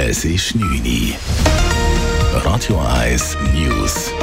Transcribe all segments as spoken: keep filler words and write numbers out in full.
Es ist neun Uhr. Radio eins News.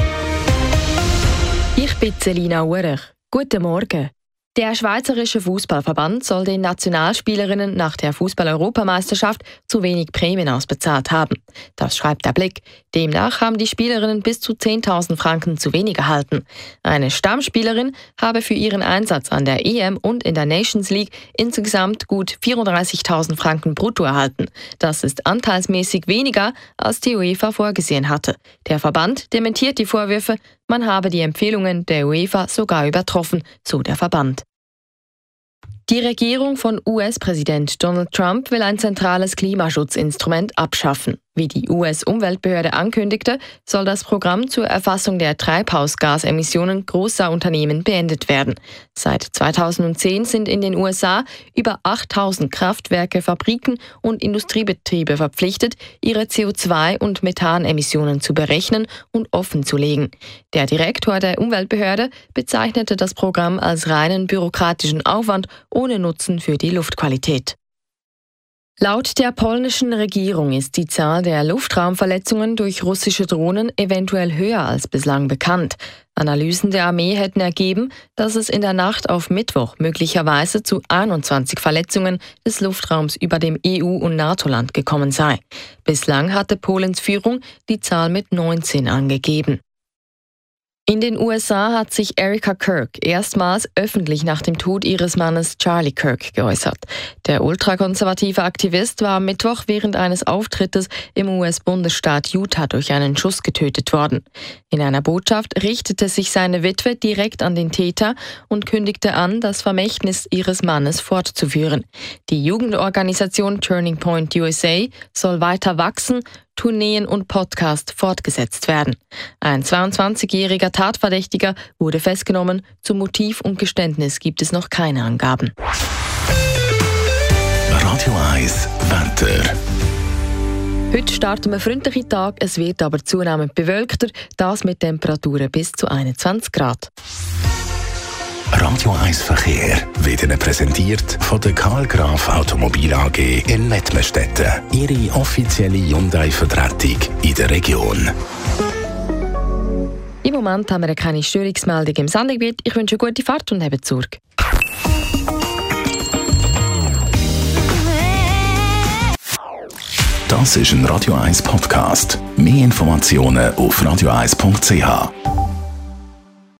Ich bin Selina Urech. Guten Morgen. Der Schweizerische Fußballverband soll den Nationalspielerinnen nach der Fußball-Europameisterschaft zu wenig Prämien ausbezahlt haben. Das schreibt der Blick. Demnach haben die Spielerinnen bis zu zehntausend Franken zu wenig erhalten. Eine Stammspielerin habe für ihren Einsatz an der E M und in der Nations League insgesamt gut vierunddreißigtausend Franken brutto erhalten. Das ist anteilsmäßig weniger, als die UEFA vorgesehen hatte. Der Verband dementiert die Vorwürfe, man habe die Empfehlungen der UEFA sogar übertroffen, so der Verband. Die Regierung von U S-Präsident Donald Trump will ein zentrales Klimaschutzinstrument abschaffen. Wie die U S-Umweltbehörde ankündigte, soll das Programm zur Erfassung der Treibhausgasemissionen großer Unternehmen beendet werden. Seit zweitausendzehn sind in den U S A über achttausend Kraftwerke, Fabriken und Industriebetriebe verpflichtet, ihre C O zwei- und Methanemissionen zu berechnen und offenzulegen. Der Direktor der Umweltbehörde bezeichnete das Programm als reinen bürokratischen Aufwand ohne Nutzen für die Luftqualität. Laut der polnischen Regierung ist die Zahl der Luftraumverletzungen durch russische Drohnen eventuell höher als bislang bekannt. Analysen der Armee hätten ergeben, dass es in der Nacht auf Mittwoch möglicherweise zu einundzwanzig Verletzungen des Luftraums über dem E U- und NATO-Land gekommen sei. Bislang hatte Polens Führung die Zahl mit neunzehn angegeben. In den U S A hat sich Erika Kirk erstmals öffentlich nach dem Tod ihres Mannes Charlie Kirk geäußert. Der ultrakonservative Aktivist war am Mittwoch während eines Auftrittes im U S-Bundesstaat Utah durch einen Schuss getötet worden. In einer Botschaft richtete sich seine Witwe direkt an den Täter und kündigte an, das Vermächtnis ihres Mannes fortzuführen. Die Jugendorganisation Turning Point U S A soll weiter wachsen, Tourneen und Podcast fortgesetzt werden. Ein zweiundzwanzigjähriger Tatverdächtiger wurde festgenommen. Zu Motiv und Geständnis gibt es noch keine Angaben. Radio eins Wetter. Heute starten wir freundliche Tag, es wird aber zunehmend bewölkter, das mit Temperaturen bis zu einundzwanzig Grad. Radio eins Verkehr wird Ihnen präsentiert von der Karl Graf Automobil A G in Mettmerstetten. Ihre offizielle Hyundai-Vertretung in der Region. Im Moment haben wir keine Störungsmeldung im Sendegebiet. Ich wünsche eine gute Fahrt und habt Sorge. Das ist ein Radio eins Podcast. Mehr Informationen auf radio eins punkt c h.